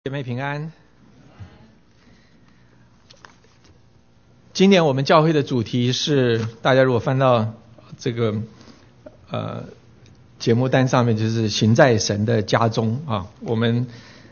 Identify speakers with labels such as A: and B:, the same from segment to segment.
A: 姐妹平安。今年我们教会的主题是，大家如果翻到这个节目单上面，就是行在神的家中啊。我们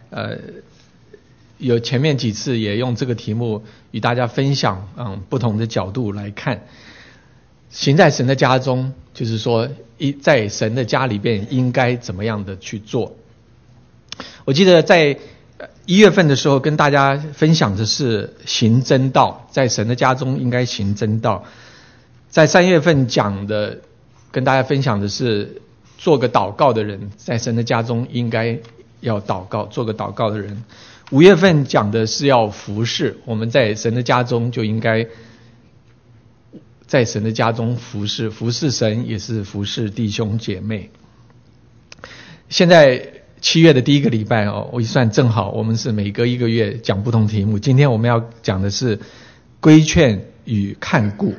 A: 有前面几次也用这个题目与大家分享不同的角度来看，行在神的家中，就是说在神的家里边应该怎么样的去做。我记得在1月份的时候跟大家分享的是行真道，在神的家中应该行真道。在3月份讲的跟大家分享的是做个祷告的人，在神的家中应该要祷告，做个祷告的人。5月份讲的是要服侍，我们在神的家中就应该在神的家中服侍，服侍神也是服侍弟兄姐妹。现在7月的第一个礼拜我一算正好，我们是每隔1个月讲不同题目。今天我们要讲的是规劝与看顾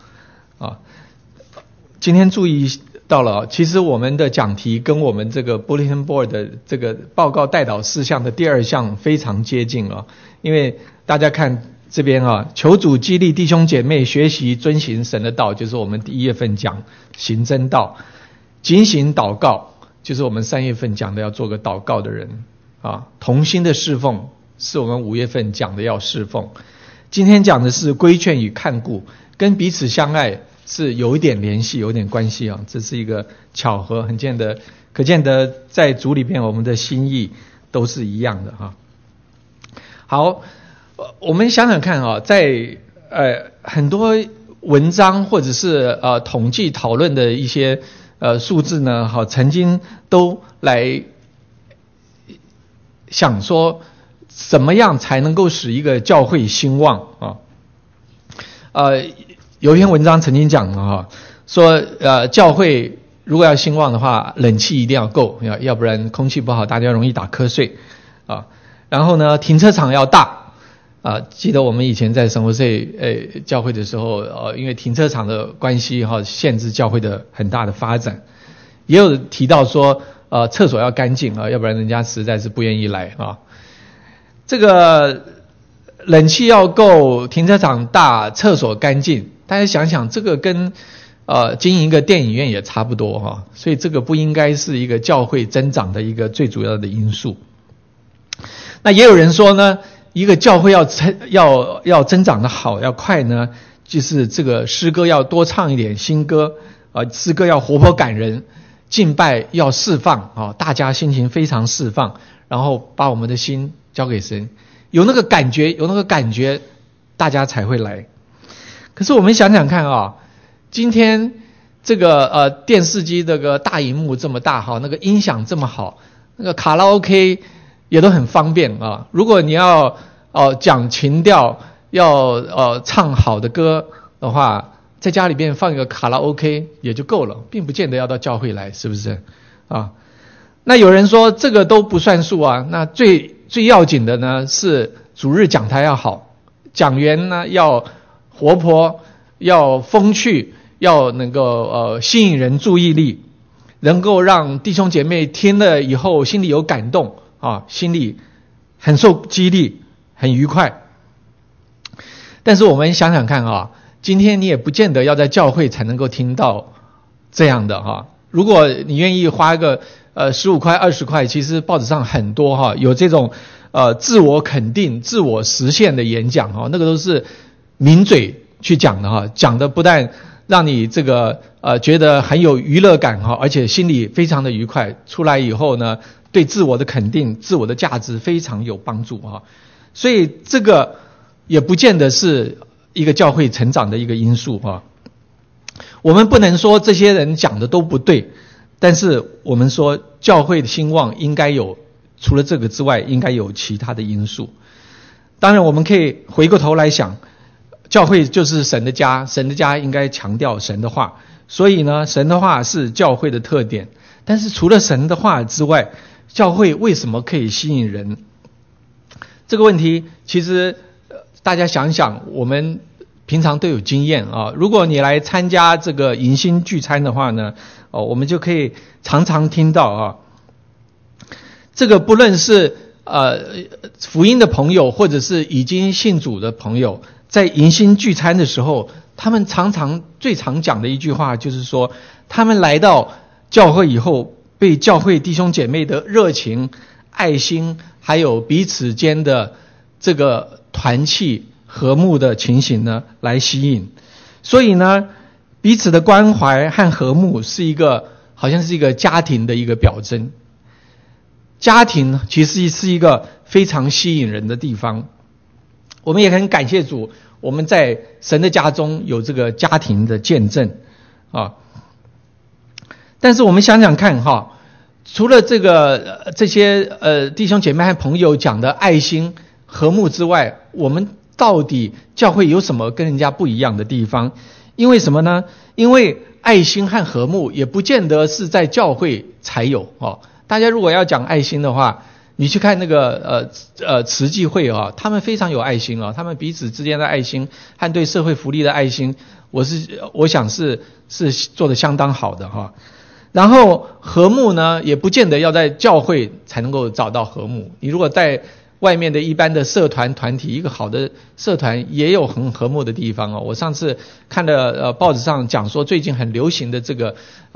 A: 今天注意到了，其实我们的讲题跟我们这个 Bulletin Board 的这个报告代祷事项的第2项非常接近因为大家看这边求主激励弟兄姐妹学习遵行神的道，就是我们第1月份讲行真道。警醒祷告，就是我们3月份讲的要做个祷告的人同心的侍奉，是我们5月份讲的要侍奉。今天讲的是规劝与看顾，跟彼此相爱是有一点联系，有一点关系这是一个巧合，可见得在主里边我们的心意都是一样的好，我们想想看在很多文章或者是统计讨论的一些数字呢曾经都来想说怎么样才能够使一个教会兴旺有一篇文章曾经讲说教会如果要兴旺的话，冷气一定要够，要不然空气不好，大家容易打瞌睡然后呢，停车场要大记得我们以前在生活税教会的时候因为停车场的关系限制教会的很大的发展。也有提到说厕所要干净要不然人家实在是不愿意来这个冷气要够，停车场大，厕所干净，大家想想这个跟经营一个电影院也差不多所以这个不应该是一个教会增长的一个最主要的因素。那也有人说呢，一个教会要增长的好要快呢，就是这个诗歌要多唱一点新歌诗歌要活泼感人，敬拜要释放大家心情非常释放，然后把我们的心交给神，有那个感觉大家才会来。可是我们想想看今天这个电视机这个大荧幕这么大那个音响这么好，那个卡拉 OK 也都很方便如果你要讲情调，要唱好的歌的话，在家里边放一个卡拉 OK 也就够了，并不见得要到教会来，是不是那有人说这个都不算数那最要紧的呢是主日讲台要好，讲员呢要活泼，要风趣，要能够吸引人注意力，能够让弟兄姐妹听了以后心里有感动心里很受激励，很愉快。但是我们想想看今天你也不见得要在教会才能够听到这样的如果你愿意花个15块20块，其实报纸上很多有这种自我肯定自我实现的演讲那个都是名嘴去讲的讲的不但让你这个觉得很有娱乐感而且心里非常的愉快，出来以后呢对自我的肯定自我的价值非常有帮助所以这个也不见得是一个教会成长的一个因素我们不能说这些人讲的都不对，但是我们说教会的兴旺应该有除了这个之外应该有其他的因素。当然我们可以回过头来想，教会就是神的家，神的家应该强调神的话，所以呢神的话是教会的特点。但是除了神的话之外，教会为什么可以吸引人？这个问题其实大家想想，我们平常都有经验如果你来参加这个迎新聚餐的话呢我们就可以常常听到这个不论是福音的朋友或者是已经信主的朋友，在迎新聚餐的时候，他们最常讲的一句话就是说，他们来到教会以后，被教会弟兄姐妹的热情、爱心，还有彼此间的这个团契和睦的情形呢来吸引。所以呢，彼此的关怀和和睦好像是一个家庭的一个表征。家庭其实是一个非常吸引人的地方。我们也很感谢主，我们在神的家中有这个家庭的见证啊。但是我们想想看哈，除了这些弟兄姐妹和朋友讲的爱心和睦之外，我们到底教会有什么跟人家不一样的地方？因为什么呢？因为爱心和和睦也不见得是在教会才有哦。大家如果要讲爱心的话，你去看那个慈济会啊，他们非常有爱心啊，他们彼此之间的爱心和对社会福利的爱心，我想是做得相当好的哈。然后和睦呢，也不见得要在教会才能够找到和睦。你如果在外面的一般的社团团体，一个好的社团也有很和睦的地方哦。我上次看了报纸上讲说，最近很流行的这个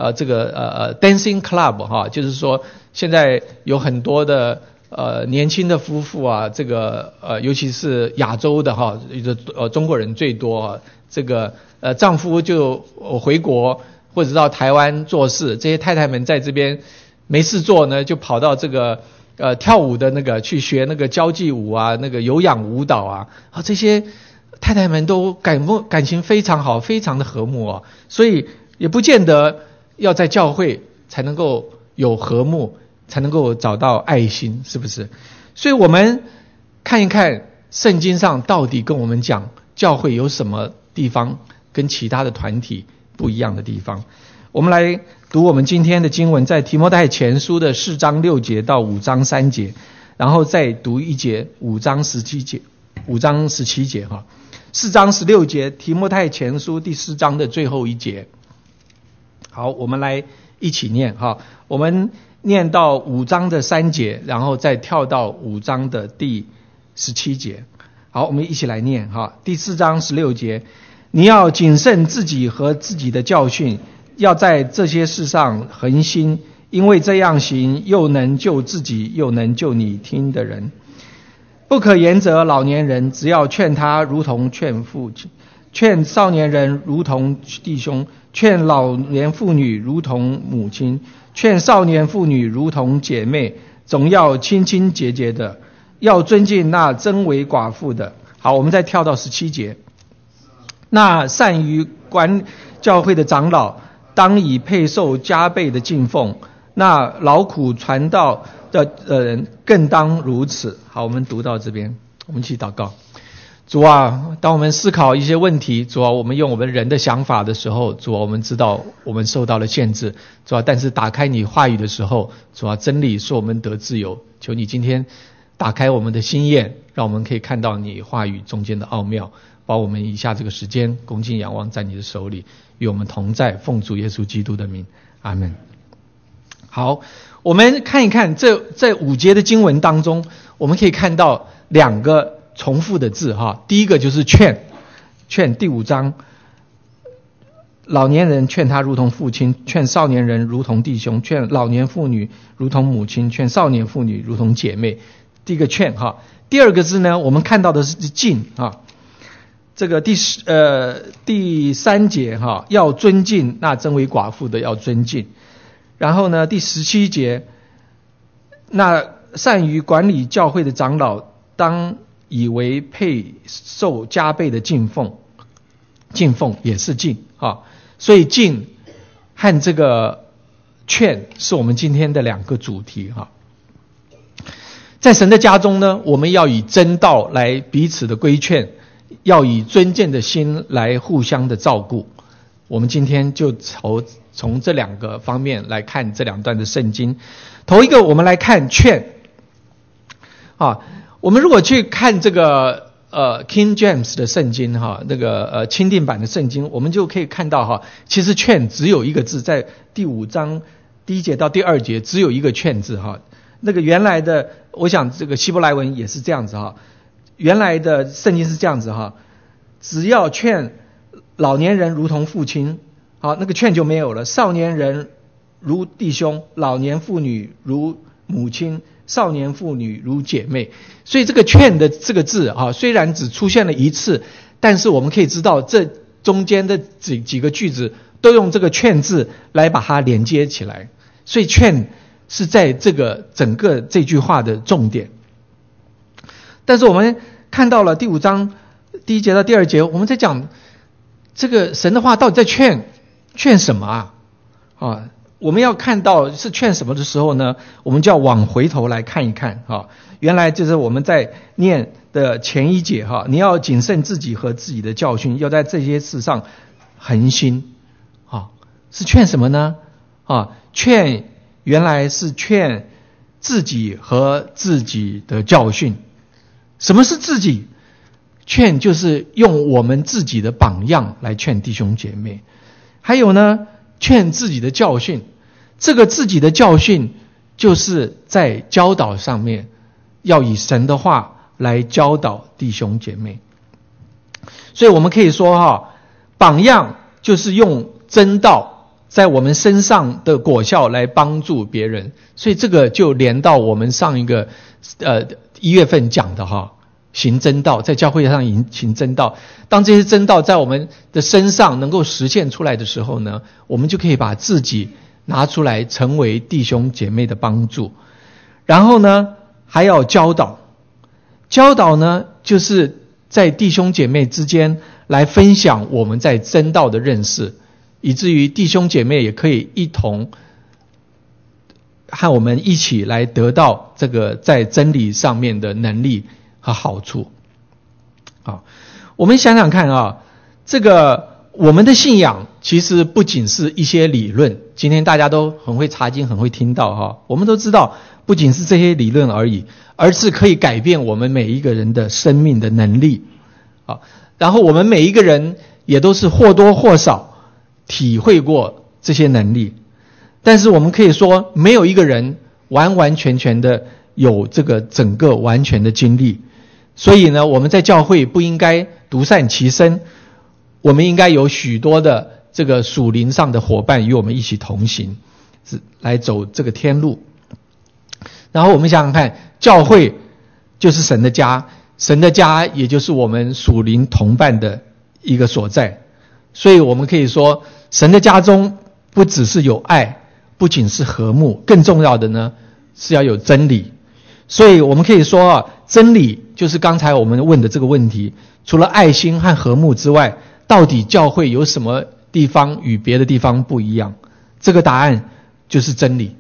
A: dancing club 哈，就是说现在有很多的年轻的夫妇啊，这个尤其是亚洲的哈，中国人最多啊，这个丈夫就回国或者到台湾做事，这些太太们在这边没事做呢，就跑到这个跳舞的那个去学那个交际舞啊，那个有氧舞蹈啊，这些太太们都感情非常好，非常的和睦啊，所以也不见得要在教会才能够有和睦，才能够找到爱心，是不是？所以我们看一看圣经上到底跟我们讲教会有什么地方跟其他的团体不一样的地方。我们来读我们今天的经文，在提摩太前书的4章6节到5章3节，然后再读一节5章17节哈。4章16节，提摩太前书第4章的最后一节。好，我们来一起念哈。我们念到5章的3节，然后再跳到5章的第17节。好，我们一起来念哈。第4章16节，你要谨慎自己和自己的教训，要在这些事上恒心，因为这样行又能救自己，又能救你听的人。不可言责老年人，只要劝他如同劝父亲，劝少年人如同弟兄，劝老年妇女如同母亲，劝少年妇女如同姐妹，总要清清洁洁的，要尊敬那真为寡妇的。好，我们再跳到17节。那善于管教会的长老，当以配受加倍的敬奉，那劳苦传道的人更当如此。好，我们读到这边，我们一起祷告。主啊，当我们思考一些问题，主啊，我们用我们人的想法的时候，主啊，我们知道我们受到了限制，主啊，但是打开你话语的时候，主啊，真理使我们得自由。求你今天打开我们的心眼，让我们可以看到你话语中间的奥妙，把我们以下这个时间恭敬仰望在你的手里，与我们同在，奉主耶稣基督的名，阿们。好，我们看一看这5节的经文当中，我们可以看到2个重复的字哈。第一个就是劝，第5章，老年人劝他如同父亲，劝少年人如同弟兄，劝老年妇女如同母亲，劝少年妇女如同姐妹。第一个劝哈。第2个字呢，我们看到的是敬哈。这个第3节哈，要尊敬那真为寡妇的，要尊敬。然后呢，第17节，那善于管理教会的长老，当以为配受加倍的敬奉也是敬啊。所以敬和这个劝是我们今天的2个主题哈。在神的家中呢，我们要以真道来彼此的规劝，要以尊敬的心来互相的照顾。我们今天就从这2个方面来看这2段的圣经。头一个，我们来看劝啊。我们如果去看这个King James 的圣经哈，那个钦定版的圣经，我们就可以看到哈，其实劝只有一个字，在第5章第1节到第2节只有一个劝字哈。 那个原来的，我想这个希伯来文也是这样子哈。原来的圣经是这样子哈，只要劝老年人如同父亲，好，那个劝就没有了。少年人如弟兄，老年妇女如母亲，少年妇女如姐妹。所以这个劝的这个字啊，虽然只出现了一次，但是我们可以知道这中间的几个句子都用这个劝字来把它连接起来。所以劝是在这个整个这句话的重点。但是我们看到了第5章第1节到第2节，我们在讲这个神的话到底在劝什么啊？我们要看到是劝什么的时候呢，我们就要往回头来看一看啊。原来就是我们在念的前1节哈，你要谨慎自己和自己的教训，要在这些事上恒心啊。是劝什么呢？劝原来是劝自己和自己的教训。什么是自己？劝就是用我们自己的榜样来劝弟兄姐妹。还有呢，劝自己的教训。这个自己的教训就是在教导上面，要以神的话来教导弟兄姐妹。所以我们可以说榜样就是用真道在我们身上的果效来帮助别人。所以这个就连到我们上一个1月份讲的行真道，在教会上行真道。当这些真道在我们的身上能够实现出来的时候呢，我们就可以把自己拿出来成为弟兄姐妹的帮助。然后呢，还要教导。教导呢，就是在弟兄姐妹之间来分享我们在真道的认识，以至于弟兄姐妹也可以一同和我们一起来得到这个在真理上面的能力和好处。好，我们想想看这个我们的信仰其实不仅是一些理论，今天大家都很会查经，很会听到我们都知道不仅是这些理论而已，而是可以改变我们每一个人的生命的能力。然后我们每一个人也都是或多或少体会过这些能力，但是我们可以说没有一个人完完全全的有这个整个完全的经历。所以呢，我们在教会不应该独善其身，我们应该有许多的这个属灵上的伙伴与我们一起同行，来走这个天路。然后我们想想看，教会就是神的家，神的家也就是我们属灵同伴的一个所在。所以我们可以说，神的家中不只是有爱，不仅是和睦，更重要的呢是要有真理。所以我们可以说真理就是刚才我们问的这个问题，除了爱心和和睦之外，到底教会有什么地方与别的地方不一样？这个答案就是真理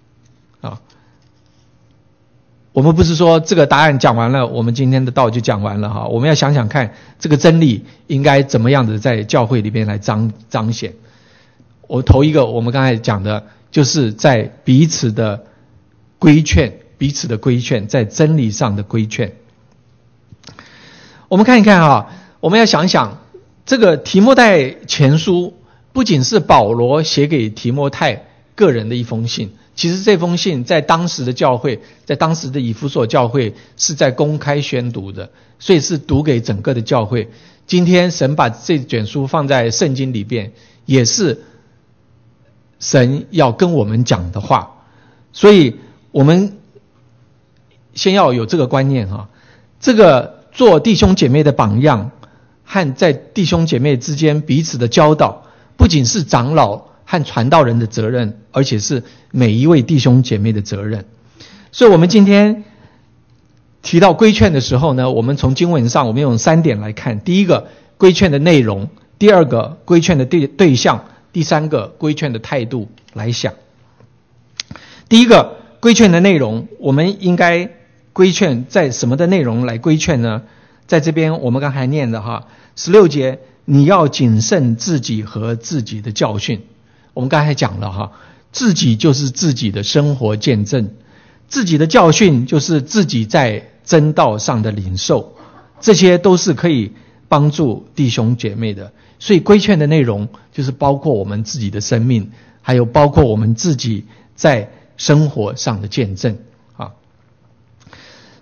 A: 我们不是说这个答案讲完了，我们今天的道就讲完了我们要想想看，这个真理应该怎么样的在教会里边来彰显。我头一个我们刚才讲的就是在彼此的规劝，在真理上的规劝。我们看一看我们要想想这个提摩太前书不仅是保罗写给提摩太个人的一封信，其实这封信在当时的教会，在当时的以弗所教会是在公开宣读的，所以是读给整个的教会。今天神把这卷书放在圣经里边，也是神要跟我们讲的话。所以我们先要有这个观念这个做弟兄姐妹的榜样和在弟兄姐妹之间彼此的教导，不仅是长老和传道人的责任，而且是每一位弟兄姐妹的责任。所以我们今天提到规劝的时候呢，我们从经文上我们用3点来看。第一个，规劝的内容；第二个，规劝的对象；第三个，规劝的态度来想。第一个，规劝的内容，我们应该规劝在什么的内容来规劝呢？在这边我们刚才念的16节，你要谨慎自己和自己的教训。我们刚才讲了自己就是自己的生活见证，自己的教训就是自己在真道上的领受，这些都是可以帮助弟兄姐妹的。所以规劝的内容就是包括我们自己的生命，还有包括我们自己在生活上的见证。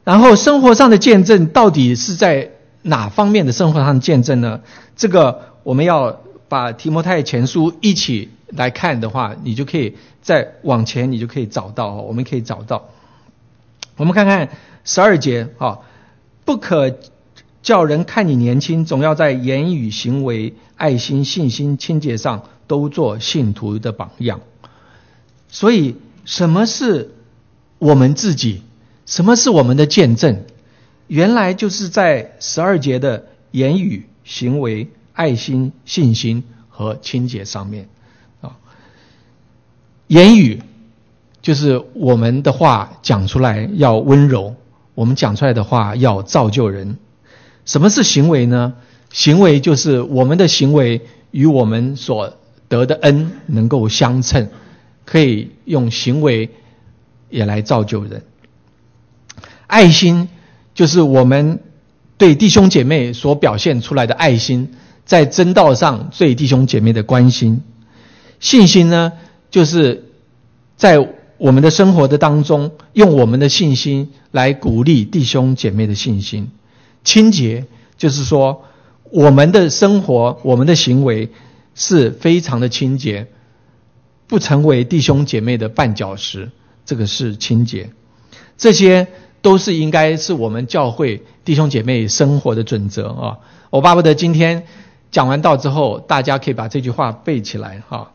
A: 然后生活上的见证到底是在哪方面的生活上的见证呢？这个我们要把提摩太前书一起来看的话，你就可以再往前，你就可以找到，我们可以找到。我们看看12节，不可叫人看你年轻，总要在言语、行为、爱心、信心、清洁上都做信徒的榜样。所以什么是我们自己？什么是我们的见证？原来就是在12节的言语、行为、爱心、信心和清洁上面。言语就是我们的话讲出来要温柔，我们讲出来的话要造就人。什么是行为呢？行为就是我们的行为与我们所得的恩能够相称，可以用行为也来造就人。爱心就是我们对弟兄姐妹所表现出来的爱心，在真道上对弟兄姐妹的关心。信心呢，就是在我们的生活的当中，用我们的信心来鼓励弟兄姐妹的信心。清洁就是说，我们的生活、我们的行为是非常的清洁，不成为弟兄姐妹的绊脚石，这个是清洁。这些都是应该是我们教会弟兄姐妹生活的准则啊！我巴不得今天讲完道之后，大家可以把这句话背起来哈。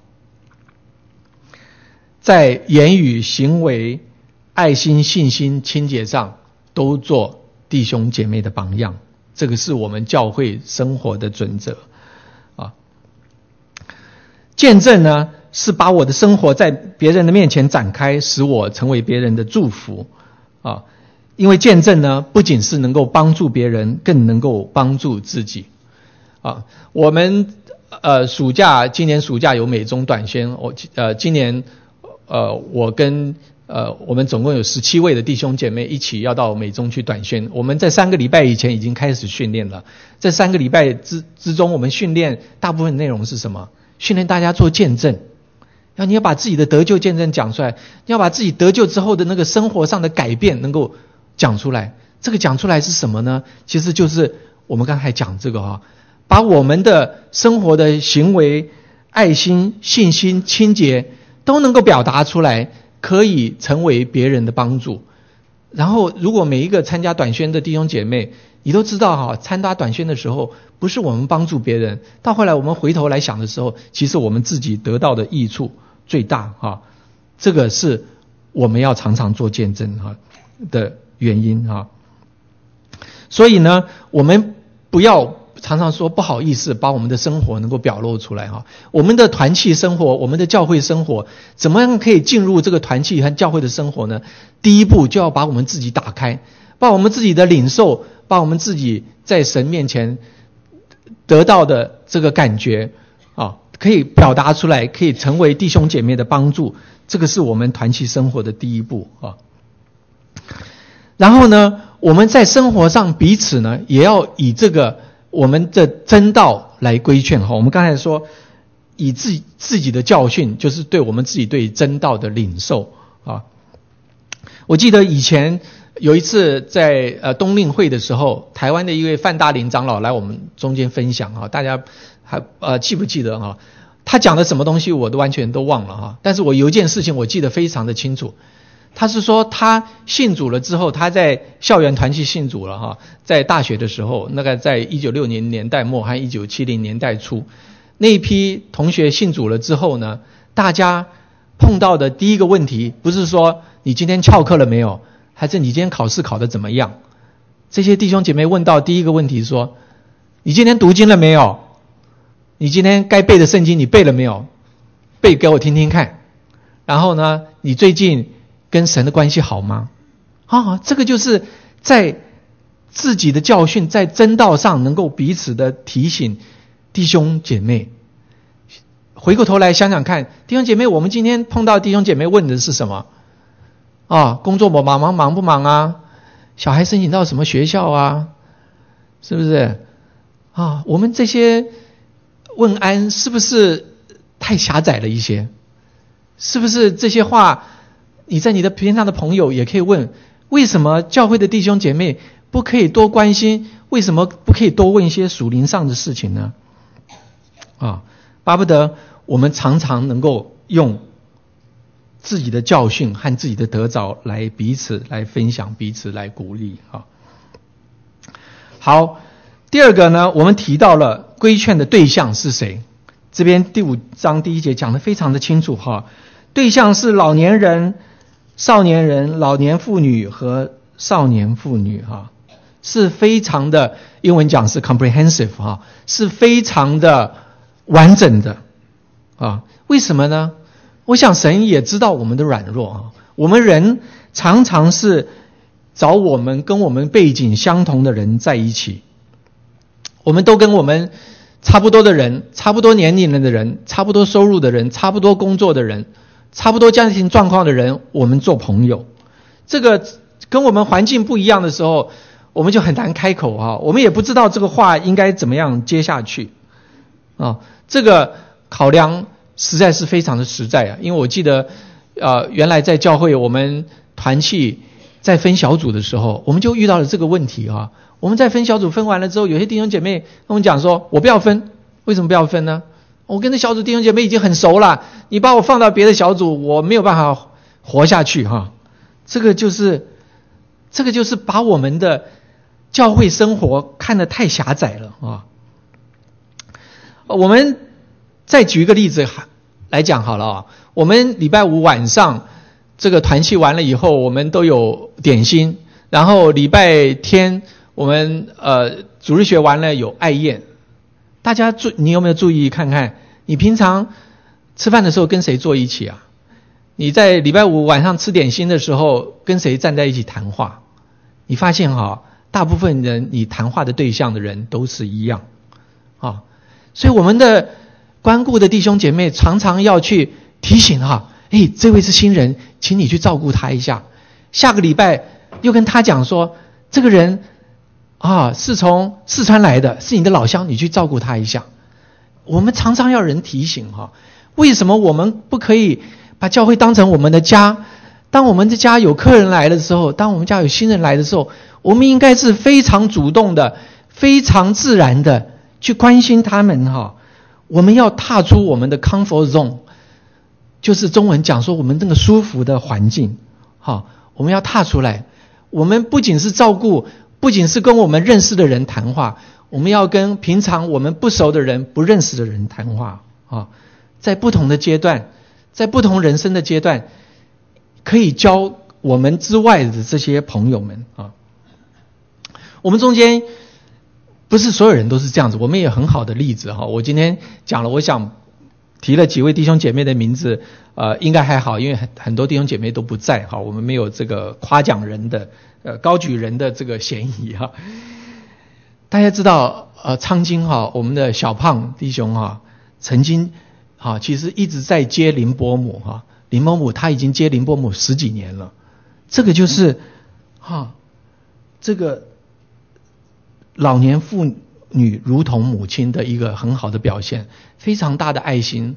A: 在言语、行为、爱心、信心、清洁上，都做弟兄姐妹的榜样，这个是我们教会生活的准则啊。见证呢，是把我的生活在别人的面前展开，使我成为别人的祝福啊。因为见证呢，不仅是能够帮助别人，更能够帮助自己啊。我们今年暑假有美中短宣，今年我跟我们总共有17位的弟兄姐妹一起要到美中去短宣。我们在3个礼拜以前已经开始训练了。这3个礼拜之中，我们训练大部分内容是什么？训练大家做见证。你要把自己的得救见证讲出来，你要把自己得救之后的那个生活上的改变能够讲出来。这个讲出来是什么呢？其实就是我们刚才讲这个把我们的生活的行为、爱心、信心、清洁都能够表达出来，可以成为别人的帮助。然后如果每一个参加短宣的弟兄姐妹，你都知道参加短宣的时候，不是我们帮助别人，到后来我们回头来想的时候，其实我们自己得到的益处最大这个是我们要常常做见证的原因所以呢，我们不要常常说不好意思，把我们的生活能够表露出来我们的团契生活，我们的教会生活，怎么样可以进入这个团契和教会的生活呢？第一步就要把我们自己打开，把我们自己的领受，把我们自己在神面前得到的这个感觉可以表达出来，可以成为弟兄姐妹的帮助。这个是我们团契生活的第一步然后呢，我们在生活上彼此呢，也要以这个我们的真道来规劝我们刚才说，以自己的教训，就是对我们自己对真道的领受我记得以前有一次在冬令会的时候，台湾的一位范大林长老来我们中间分享大家还记不记得他讲的什么东西我都完全都忘了但是我有一件事情我记得非常的清楚。他是说他信主了之后，他在校园团契信主了在大学的时候，那个在1960年代末和1970年代初，那一批同学信主了之后呢，大家碰到的第一个问题不是说你今天翘课了没有，还是你今天考试考得怎么样。这些弟兄姐妹问到第一个问题说，你今天读经了没有，你今天该背的圣经你背了没有，背给我听听看。然后呢，你最近跟神的关系好吗？这个就是在自己的教训，在真道上能够彼此的提醒弟兄姐妹。回过头来想想看，弟兄姐妹，我们今天碰到弟兄姐妹问的是什么工作忙不忙啊？小孩申请到什么学校啊？是不是我们这些问安是不是太狭窄了一些？是不是这些话你在你的平常的朋友也可以问为什么教会的弟兄姐妹不可以多关心？为什么不可以多问一些属灵上的事情呢？巴不得我们常常能够用自己的教训和自己的得着来彼此来分享，彼此来鼓励。好，第二个呢，我们提到了规劝的对象是谁？这边第5章第1节讲得非常的清楚对象是老年人、少年人、老年妇女和少年妇女是非常的，英文讲是 comprehensive 是非常的完整的为什么呢？我想神也知道我们的软弱我们人常常是找跟我们背景相同的人在一起，我们都跟我们差不多的人、差不多年龄的人、差不多收入的人、差不多工作的人、差不多家庭状况的人，我们做朋友。这个跟我们环境不一样的时候，我们就很难开口我们也不知道这个话应该怎么样接下去这个考量实在是非常的实在因为我记得原来在教会我们团契在分小组的时候，我们就遇到了这个问题我们在分小组分完了之后，有些弟兄姐妹跟我们讲说，我不要分。为什么不要分呢？我跟这小组弟兄姐妹已经很熟了，你把我放到别的小组，我没有办法活下去这个就是把我们的教会生活看得太狭窄了我们再举一个例子来讲好了我们礼拜5晚上这个团契完了以后，我们都有点心，然后礼拜天我们主日学完了有爱宴。大家你有没有注意看看，你平常吃饭的时候跟谁坐一起啊？你在礼拜5晚上吃点心的时候跟谁站在一起谈话？你发现大部分人你谈话的对象的人都是一样所以我们的关顾的弟兄姐妹常常要去提醒这位是新人，请你去照顾他一下。下个礼拜又跟他讲说，这个人是从四川来的，是你的老乡，你去照顾他一下。我们常常要人提醒为什么我们不可以把教会当成我们的家？当我们的家有客人来的时候，当我们家有新人来的时候，我们应该是非常主动的、非常自然的去关心他们我们要踏出我们的 comfort zone， 就是中文讲说我们那个舒服的环境我们要踏出来。我们不仅是照顾，不仅是跟我们认识的人谈话，我们要跟平常我们不熟的人、不认识的人谈话在不同的阶段，在不同人生的阶段，可以教我们之外的这些朋友们我们中间不是所有人都是这样子，我们也有很好的例子我今天讲了，我想提了几位弟兄姐妹的名字应该还好，因为很多弟兄姐妹都不在我们没有这个夸奖人的高举人的这个嫌疑大家知道昌金我们的小胖弟兄曾经其实一直在接林伯母林伯母他已经接林伯母10几年了。这个就是这个老年妇女如同母亲的一个很好的表现，非常大的爱心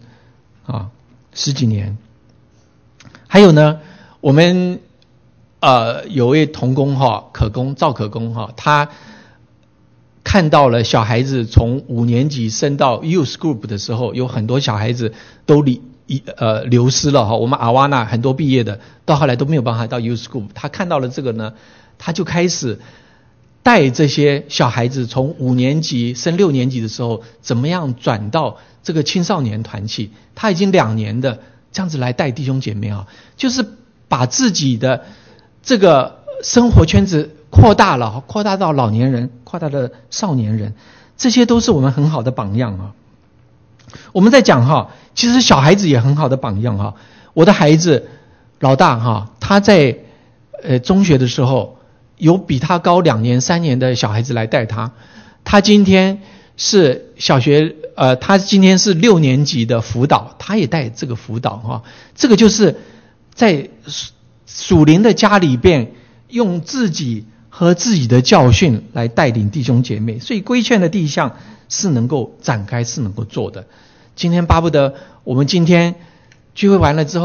A: 10几年。还有呢，我们有位同工赵可工他看到了小孩子从5年级升到 Youth Group 的时候，有很多小孩子都流失了我们阿瓦纳很多毕业的到后来都没有办法到 Youth Group。 他看到了这个呢，他就开始带这些小孩子从5年级升6年级的时候怎么样转到这个青少年团契。他已经2年的这样子来带弟兄姐妹就是把自己的这个生活圈子扩大到老年人，扩大到少年人，这些都是我们很好的榜样我们在讲其实小孩子也很好的榜样我的孩子老大他在中学的时候有比他高2年3年的小孩子来带他。他今天是小学他今天是6年级的辅导，他也带这个辅导这个就是在属灵的家里边用自己和自己的教训来带领弟兄姐妹，所以规劝的对象是能够展开，是能够做的。今天巴不得我们今天聚会完了之后，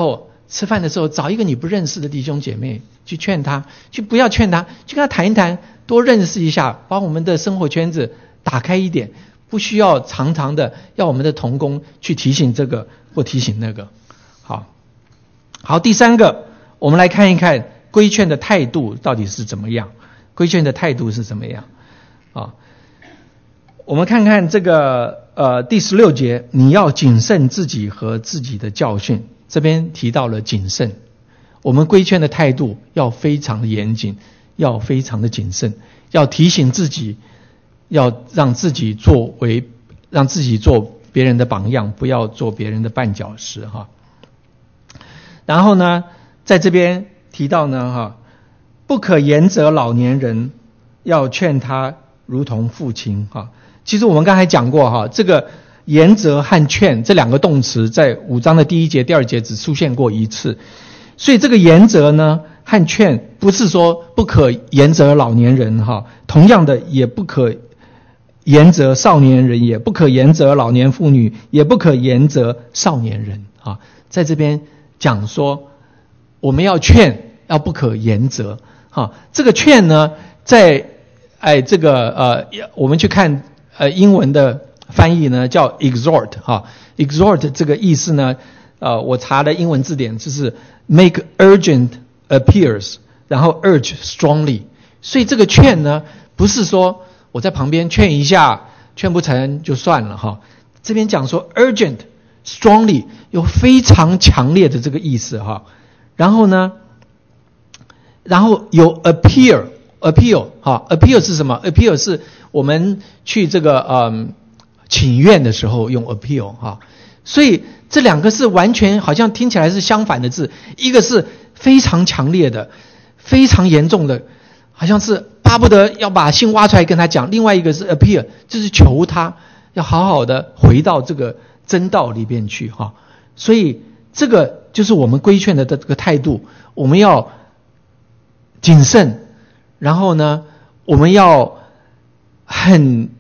A: 吃饭的时候找一个你不认识的弟兄姐妹去劝他，去不要劝他，去跟他谈一谈，多认识一下，把我们的生活圈子打开一点，不需要常常的要我们的同工去提醒这个或提醒那个。好，第三个，我们来看一看规劝的态度到底是怎么样。规劝的态度是怎么样啊？我们看看这个第16节，你要谨慎自己和自己的教训。这边提到了谨慎，我们规劝的态度要非常的严谨，要非常的谨慎，要提醒自己，要让自己做别人的榜样，不要做别人的绊脚石哈。然后呢，在这边提到呢不可严责老年人，要劝他如同父亲哈。其实我们刚才讲过这个严责和劝这两个动词在5章的第1节、第2节只出现过一次，所以这个严责呢和劝不是说不可严责老年人同样的也不可严责少年人，也不可严责老年妇女，也不可严责少年人在这边讲说我们要劝，要不可严责这个劝呢，在这个我们去看英文的翻译呢叫 exhort exhort 这个意思呢我查了英文字典，就是 make urgent appeals， 然后 urge strongly。 所以这个劝呢不是说我在旁边劝一下，劝不成就算了这边讲说 urgent strongly 有非常强烈的这个意思然后呢，然后有 appeal appeal 是什么？ appeal 是我们去这个请愿的时候用 appeal 所以这两个是完全好像听起来是相反的字，一个是非常强烈的，非常严重的，好像是巴不得要把心挖出来跟他讲，另外一个是 appeal， 就是求他要好好的回到这个真道里边去所以这个就是我们规劝的这个态度，我们要谨慎，然后呢我们要很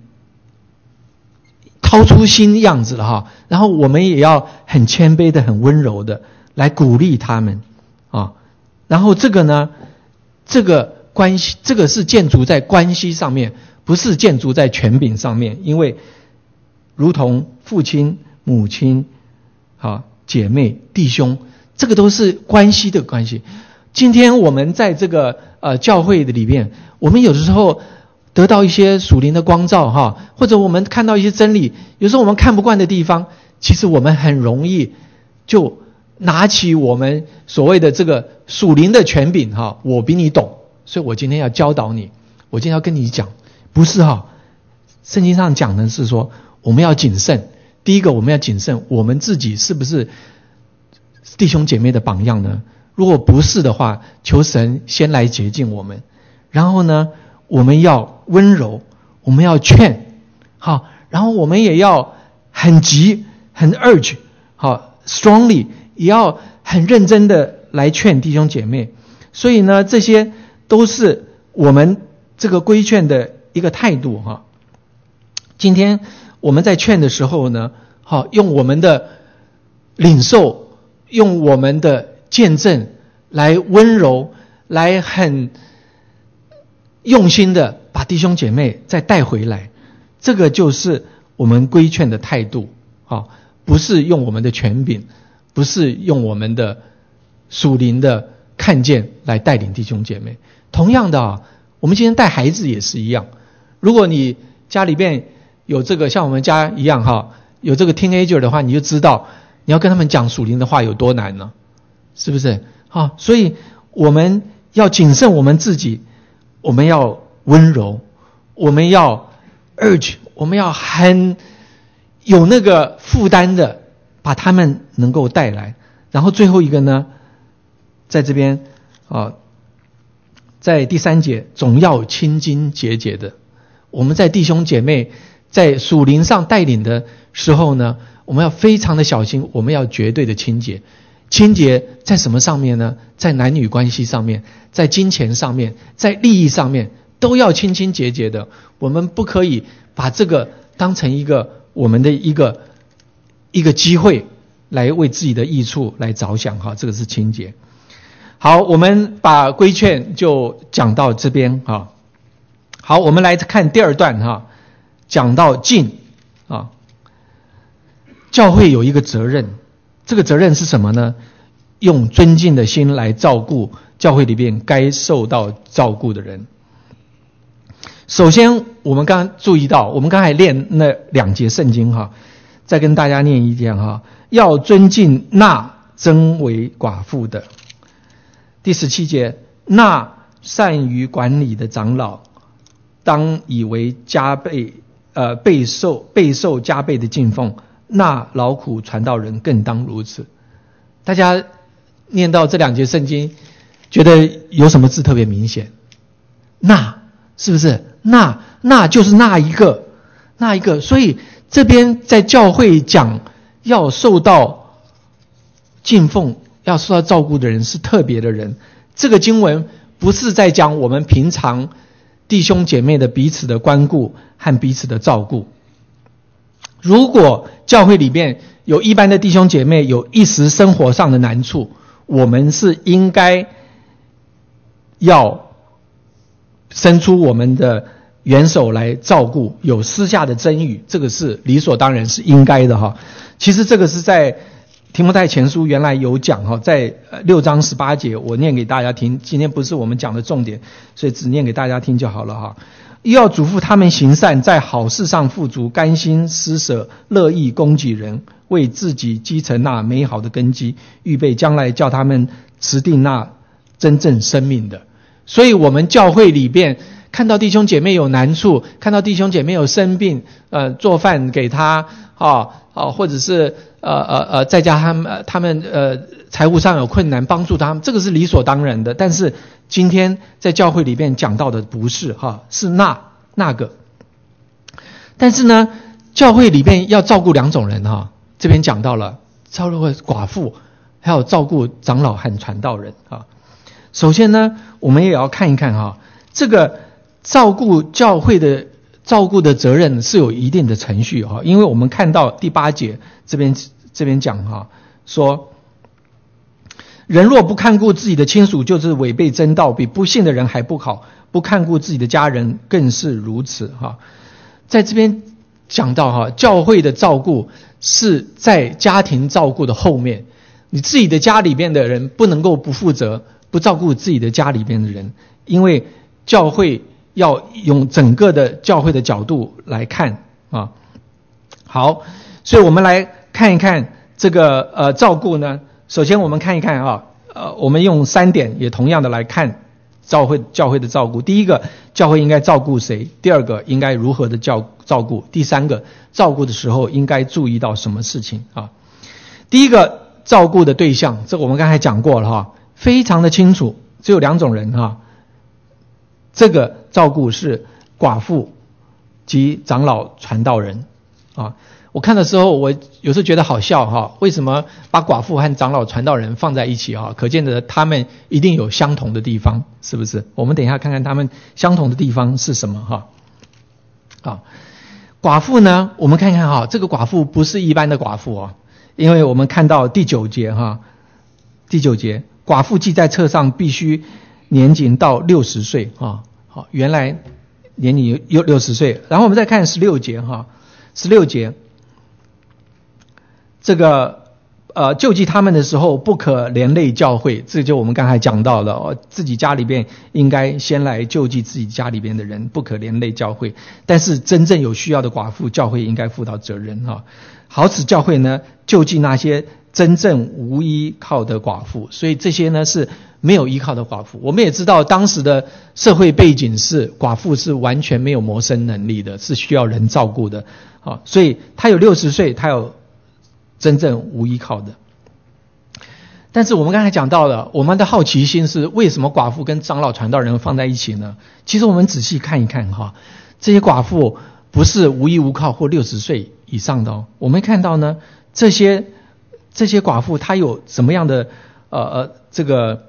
A: 掏出新样子了然后我们也要很谦卑的、很温柔的来鼓励他们然后这个呢，这个关系，这个是建筑在关系上面，不是建筑在权柄上面，因为如同父亲、母亲姐妹、弟兄，这个都是关系的关系。今天我们在这个教会的里面，我们有的时候得到一些属灵的光照或者我们看到一些真理，有时候我们看不惯的地方，其实我们很容易就拿起我们所谓的这个属灵的权柄我比你懂，所以我今天要教导你，我今天要跟你讲，不是圣经上讲的是说我们要谨慎。第一个我们要谨慎，我们自己是不是弟兄姐妹的榜样呢？如果不是的话，求神先来洁净我们。然后呢，我们要温柔，我们要劝然后我们也要很急，很 urge strongly， 也要很认真的来劝弟兄姐妹。所以呢，这些都是我们这个规劝的一个态度今天我们在劝的时候呢用我们的领受，用我们的见证来温柔，来很用心的把弟兄姐妹再带回来，这个就是我们规劝的态度不是用我们的权柄，不是用我们的属灵的看见来带领弟兄姐妹。同样的我们今天带孩子也是一样，如果你家里边有这个像我们家一样有这个 teenager 的话，你就知道你要跟他们讲属灵的话有多难呢，是不是所以我们要谨慎我们自己，我们要温柔，我们要 urge， 我们要很有那个负担的把他们能够带来。然后最后一个呢，在这边在第3节，总要清净洁洁的。我们在弟兄姐妹在属灵上带领的时候呢，我们要非常的小心，我们要绝对的清洁。清洁在什么上面呢？在男女关系上面，在金钱上面，在利益上面，都要清清洁洁的。我们不可以把这个当成一个我们的一个机会来为自己的益处来着想哈，这个是清洁。好，我们把规劝就讲到这边哈。好，我们来看第二段哈，讲到敬啊，教会有一个责任，这个责任是什么呢？用尊敬的心来照顾教会里面该受到照顾的人。首先，我们刚刚注意到，我们刚才练那2节圣经哈，再跟大家念一遍哈，要尊敬那真为寡妇的。第17节，那善于管理的长老，当以为加倍备受加倍的敬奉，那劳苦传道人更当如此。大家念到这2节圣经，觉得有什么字特别明显？那是不是？那就是那一个，所以这边在教会讲要受到敬奉，要受到照顾的人是特别的人。这个经文不是在讲我们平常弟兄姐妹的彼此的关顾和彼此的照顾。如果教会里面有一般的弟兄姐妹有一时生活上的难处，我们是应该要伸出我们的援手来照顾，有私下的争语，这个是理所当然，是应该的哈。其实这个是在提摩太前书原来有讲哈，在6章18节，我念给大家听。今天不是我们讲的重点，所以只念给大家听就好了哈。要嘱咐他们行善，在好事上富足，甘心施舍，乐意供给人，为自己积成那美好的根基，预备将来叫他们持定那真正生命的。所以我们教会里边看到弟兄姐妹有难处，看到弟兄姐妹有生病，做饭给他或者是在家他们财务上有困难，帮助他们，这个是理所当然的。但是今天在教会里面讲到的不是是那个。但是呢，教会里面要照顾2种人这边讲到了照顾寡妇，还有照顾长老和传道人首先呢，我们也要看一看这个照顾教会的照顾的责任是有一定的程序因为我们看到第8节这边讲说，人若不看顾自己的亲属，就是违背真道，比不信的人还不好；不看顾自己的家人，更是如此在这边讲到教会的照顾是在家庭照顾的后面，你自己的家里边的人不能够不负责，不照顾自己的家里边的人，因为教会要用整个的教会的角度来看好，所以我们来看一看这个照顾呢。首先我们看一看我们用3点也同样的来看教会的照顾。第一个，教会应该照顾谁？第二个，应该如何的照顾？第三个，照顾的时候应该注意到什么事情第一个，照顾的对象，这个我们刚才讲过了非常的清楚，只有2种人这个照顾是寡妇及长老传道人我看的时候，我有时候觉得好笑为什么把寡妇和长老传道人放在一起可见得他们一定有相同的地方，是不是？我们等一下看看他们相同的地方是什么寡妇呢，我们看看这个寡妇不是一般的寡妇因为我们看到第9节第9节，寡妇记在册上必须年仅到60岁原来年龄有60岁。然后我们再看16节16节，这个救济他们的时候不可连累教会，这就我们刚才讲到了自己家里边应该先来救济自己家里边的人，不可连累教会。但是真正有需要的寡妇，教会应该负到责任好使教会呢救济那些真正无依靠的寡妇。所以这些呢是没有依靠的寡妇。我们也知道当时的社会背景是寡妇是完全没有谋生能力的，是需要人照顾的所以他有60岁，他有真正无依靠的。但是我们刚才讲到了，我们的好奇心是为什么寡妇跟长老传道人放在一起呢？其实我们仔细看一看这些寡妇不是无依无靠或60岁以上的我们看到呢，这些寡妇她有什么样的这个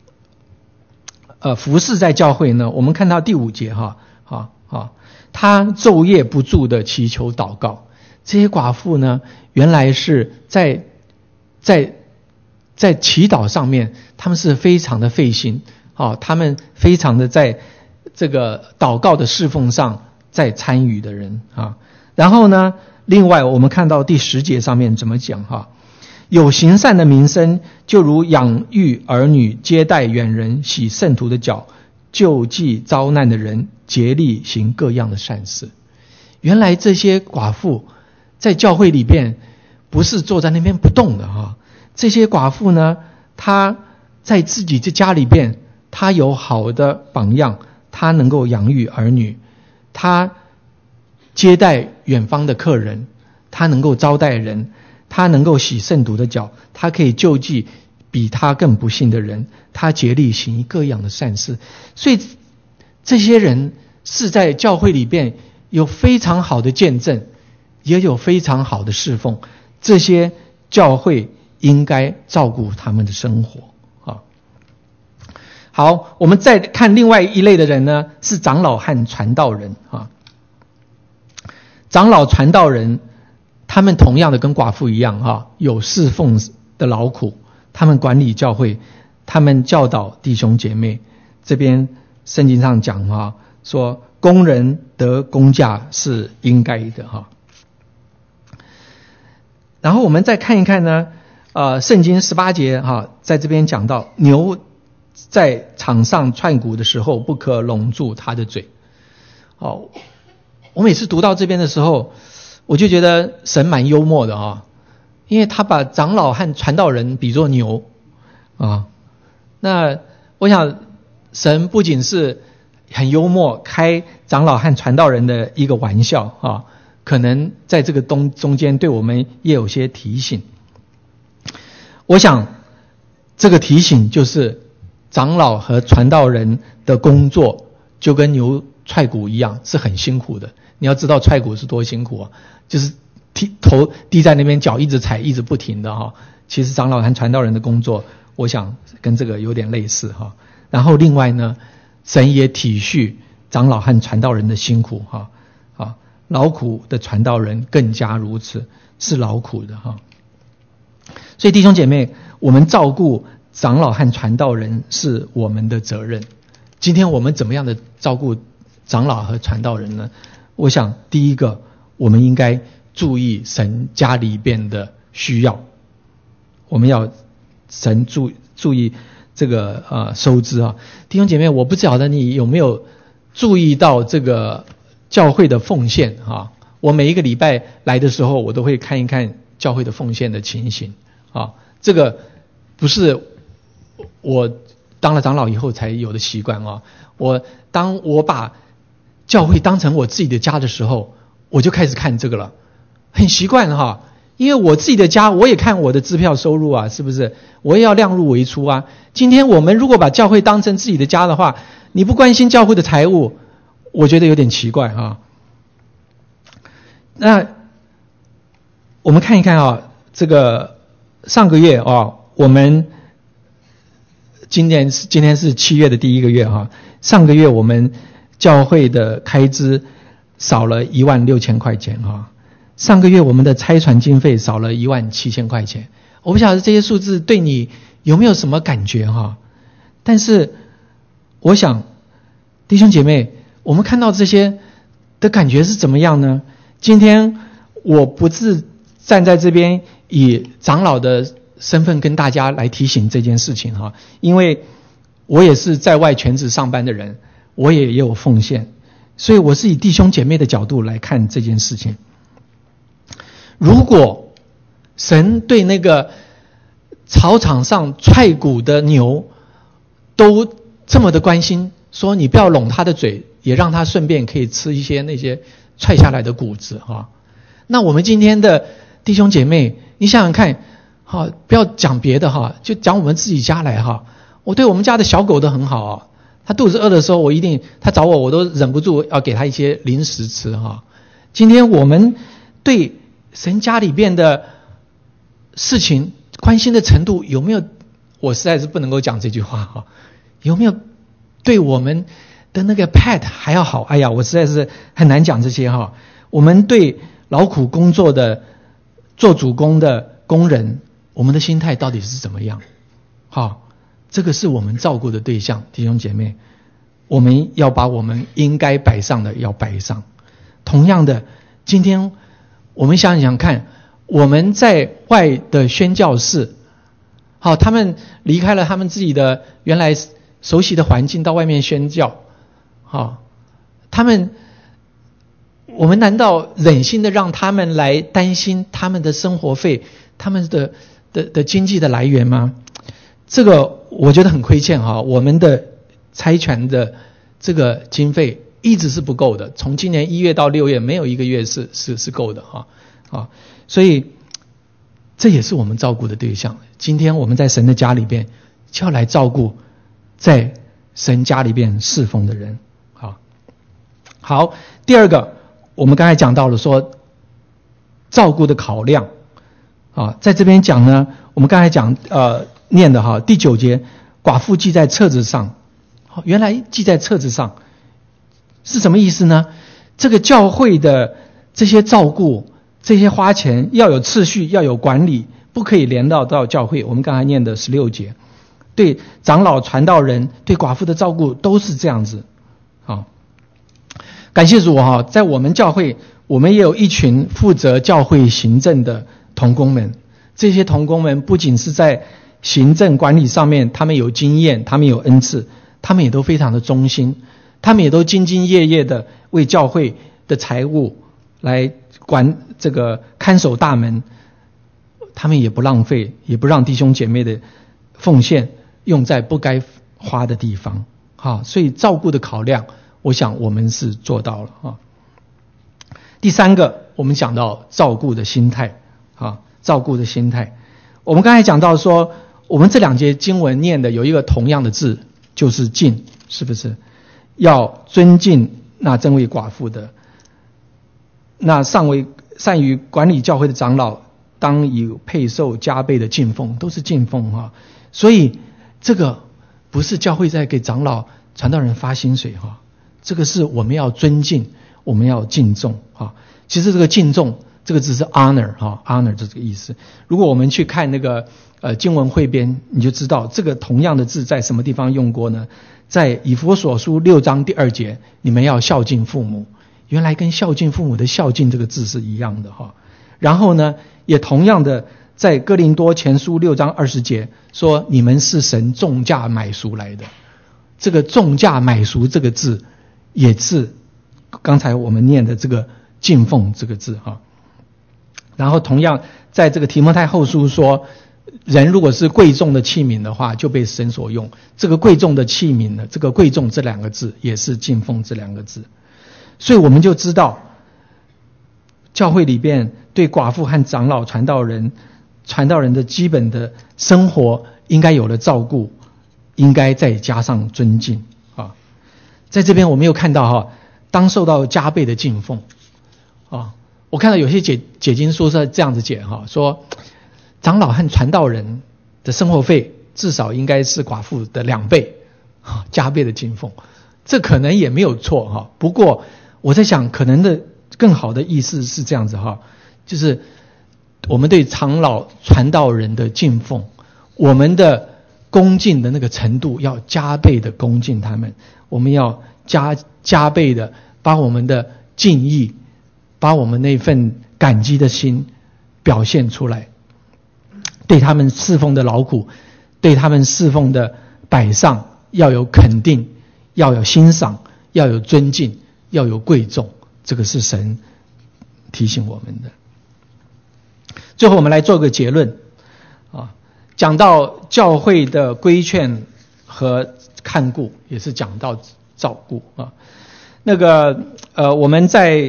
A: 服侍在教会呢？我们看到第5节她昼夜不住的祈求祷告。这些寡妇呢，原来是在在祈祷上面，他们是非常的费心，他们非常的在这个祷告的侍奉上在参与的人啊。然后呢，另外我们看到第10节上面怎么讲哈？有行善的名声，就如养育儿女、接待远人、洗圣徒的脚、救济遭难的人、竭力行各样的善事。原来这些寡妇在教会里边不是坐在那边不动的哈。这些寡妇呢，她在自己的家里边，她有好的榜样，她能够养育儿女，她接待远方的客人，她能够招待人，她能够洗圣徒的脚，她可以救济比她更不幸的人，她竭力行各样的善事。所以这些人是在教会里边有非常好的见证，也有非常好的侍奉，这些教会应该照顾他们的生活啊。好，我们再看另外一类的人呢，是长老和传道人啊。长老传道人他们同样的跟寡妇一样哈，有侍奉的劳苦，他们管理教会，他们教导弟兄姐妹。这边圣经上讲哈，说工人得工价是应该的哈。然后我们再看一看呢，圣经18节哈，在这边讲到牛在场上踹鼓的时候，不可拢住它的嘴。我每次读到这边的时候，我就觉得神蛮幽默的啊，因为他把长老和传道人比作牛啊。那我想神不仅是很幽默，开长老和传道人的一个玩笑啊，可能在这个中间对我们也有些提醒。我想这个提醒就是长老和传道人的工作就跟牛踹鼓一样，是很辛苦的。你要知道踹鼓是多辛苦啊，就是头低在那边，脚一直踩，一直不停的哈。其实长老和传道人的工作，我想跟这个有点类似哈。然后另外呢，神也体恤长老和传道人的辛苦哈，劳苦的传道人更加如此，是劳苦的哈。所以弟兄姐妹，我们照顾长老和传道人是我们的责任。今天我们怎么样的照顾长老和传道人呢？我想第一个，我们应该注意神家里边的需要，我们要神注意这个收支啊。弟兄姐妹，我不晓得你有没有注意到这个教会的奉献啊。我每一个礼拜来的时候，我都会看一看教会的奉献的情形啊。这个不是我当了长老以后才有的习惯啊。当我把教会当成我自己的家的时候，我就开始看这个了，很习惯哈。因为我自己的家，我也看我的支票收入啊，是不是？我也要量入为出啊。今天我们如果把教会当成自己的家的话，你不关心教会的财务，我觉得有点奇怪哈。那我们看一看啊，这个上个月啊，我们今天是7月的第一个月哈。上个月我们教会的开支少了16000块钱哈。上个月我们的差传经费少了17000块钱。我不晓得这些数字对你有没有什么感觉哈？但是我想弟兄姐妹，我们看到这些的感觉是怎么样呢？今天我不是站在这边以长老的身份跟大家来提醒这件事情哈，因为我也是在外全职上班的人，我也有奉献，所以我是以弟兄姐妹的角度来看这件事情。如果神对那个草场上踹鼓的牛都这么的关心，说你不要拢他的嘴，也让他顺便可以吃一些那些踹下来的谷子哈。那我们今天的弟兄姐妹，你想想看，好，不要讲别的哈，就讲我们自己家来哈。我对我们家的小狗都很好啊，它肚子饿的时候，它找我都忍不住要给它一些零食吃哈。今天我们对神家里边的事情关心的程度有没有？我实在是不能够讲这句话哈。有没有对我们的那个 pet 还要好？哎呀，我实在是很难讲这些哈。我们对劳苦工作的做主工的工人我们的心态到底是怎么样？好，这个是我们照顾的对象，弟兄姐妹，我们要把我们应该摆上的要摆上。同样的，今天我们想想看，我们在外的宣教士，好，他们离开了他们自己的原来熟悉的环境，到外面宣教，好，我们难道忍心的让他们来担心他们的生活费，他们的经济的来源吗？这个我觉得很亏欠哈，我们的差传的这个经费一直是不够的，从今年1月到6月没有一个月是够的哈，所以这也是我们照顾的对象。今天我们在神的家里边就要来照顾在神家里边侍奉的人。好，第二个我们刚才讲到了说照顾的考量在这边讲呢，我们刚才讲念的第9节，寡妇记在册子上。原来记在册子上是什么意思呢？这个教会的这些照顾，这些花钱要有次序，要有管理，不可以连到教会。我们刚才念的16节，对长老传道人对寡妇的照顾都是这样子。感谢主在我们教会，我们也有一群负责教会行政的同工们。这些同工们不仅是在行政管理上面他们有经验，他们有恩赐，他们也都非常的忠心，他们也都兢兢业业的为教会的财务来管这个看守大门，他们也不浪费，也不让弟兄姐妹的奉献用在不该花的地方。所以照顾的考量，我想我们是做到了第三个，我们讲到照顾的心态照顾的心态。我们刚才讲到说，我们这2节经文念的有一个同样的字，就是敬，是不是？要尊敬那真为寡妇的，那善于管理教会的长老，当以配受加倍的敬奉，都是敬奉所以这个不是教会在给长老传道人发薪水这个是我们要尊敬，我们要敬重其实这个敬重这个字是 honor honor 这个意思。如果我们去看那个经文汇编，你就知道这个同样的字在什么地方用过呢？在以弗所书6章第2节，你们要孝敬父母。原来跟孝敬父母的孝敬这个字是一样的然后呢，也同样的在哥林多前书6章20节说，你们是神重价买赎来的。这个重价买赎这个字也是刚才我们念的这个敬奉这个字然后同样在这个提摩太后书说，人如果是贵重的器皿的话，就被神所用。这个贵重的器皿呢，这个贵重这2个字也是敬奉这2个字。所以我们就知道教会里边对寡妇和长老传道人的基本的生活应该有了照顾，应该再加上尊敬在这边我们又看到当受到加倍的敬奉我看到有些解经书是这样子解说长老和传道人的生活费至少应该是寡妇的2倍加倍的敬奉。这可能也没有错不过我在想，可能的更好的意思是这样子就是我们对长老传道人的敬奉，我们的恭敬的那个程度要加倍的恭敬他们，我们要加倍的把我们的敬意，把我们那份感激的心表现出来，对他们侍奉的劳苦，对他们侍奉的摆上要有肯定，要有欣赏，要有尊敬，要有贵重。这个是神提醒我们的。最后我们来做个结论讲到教会的规劝和看顾，也是讲到照顾那个我们在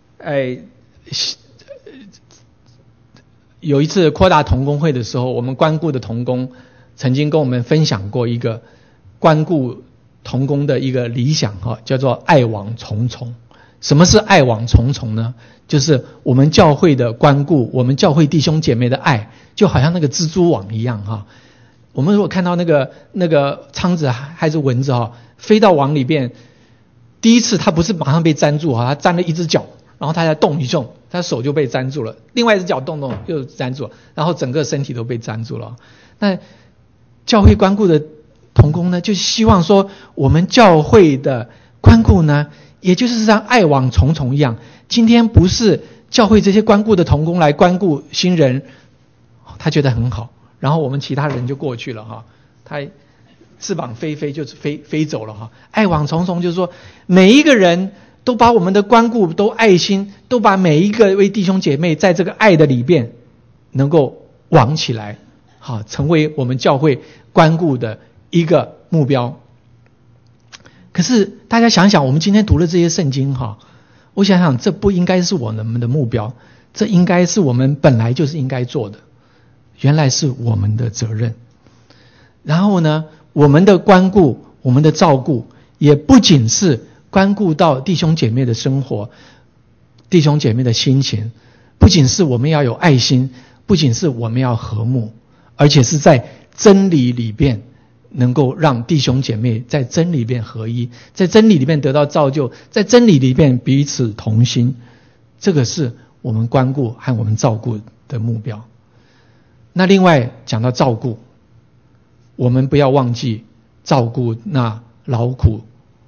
A: 有一次扩大同工会的时候，我们关顾的同工曾经跟我们分享过一个关顾同工的一个理想叫做爱网重重。什么是爱网重重呢？就是我们教会的关顾，我们教会弟兄姐妹的爱，就好像那个蜘蛛网一样我们如果看到那个苍子还是蚊子飞到网里边，第一次它不是马上被粘住它粘了一只脚， 然后他再动一动，他手就被粘住了，另外一只脚动又粘住了，然后整个身体都被粘住了。那教会关顾的同工呢，就是希望说我们教会的关顾呢，也就是像爱网重重一样，今天不是教会这些关顾的同工来关顾新人，他觉得很好，然后我们其他人就过去了哈，他翅膀飞就飞走了哈。爱网重重就是说，每一个人都把我们的关顾都爱心，都把每一个位弟兄姐妹在这个爱的里边能够网起来，好，成为我们教会关顾的一个目标。可是大家想想，我们今天读了这些圣经哈，我想想，这不应该是我们的目标，这应该是我们本来就是应该做的，原来是我们的责任。然后呢，我们的关顾，我们的照顾，也不仅是关顾到弟兄姐妹的生活，弟兄姐妹的心情，不仅是我们要有爱心，不仅是我们要和睦，而且是在真理里边能够让弟兄姐妹在真理里边合一，在真理里面得到造就，在真理里边彼此同心，这个是我们关顾和我们照顾的目标。那另外讲到照顾，我们不要忘记照顾那劳苦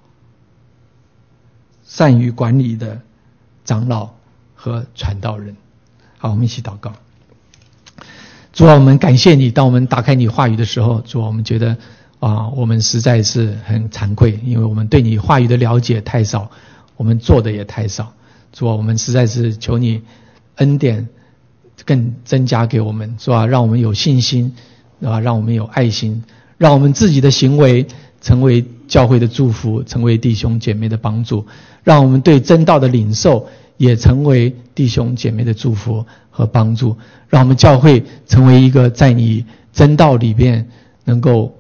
A: 善于管理的长老和传道人。好，我们一起祷告。主啊，我们感谢你，当我们打开你话语的时候，主啊，我们觉得我们实在是很惭愧，因为我们对你话语的了解太少，我们做的也太少。主啊，我们实在是求你恩典更增加给我们，是吧？让我们有信心，让我们有爱心，让我们自己的行为成为教会的祝福，成为弟兄姐妹的帮助，让我们对真道的领受也成为弟兄姐妹的祝福和帮助，让我们教会成为一个在你真道里边能够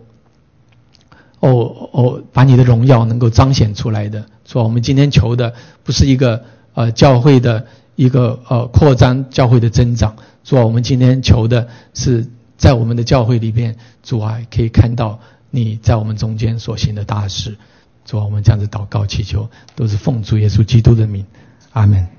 A: 把你的荣耀能够彰显出来的。所以我们今天求的不是一个教会的一个扩张，教会的增长。主啊，我们今天求的是在我们的教会里边，主啊，可以看到你在我们中间所行的大事。主啊，我们这样子祷告祈求，都是奉主耶稣基督的名，阿们。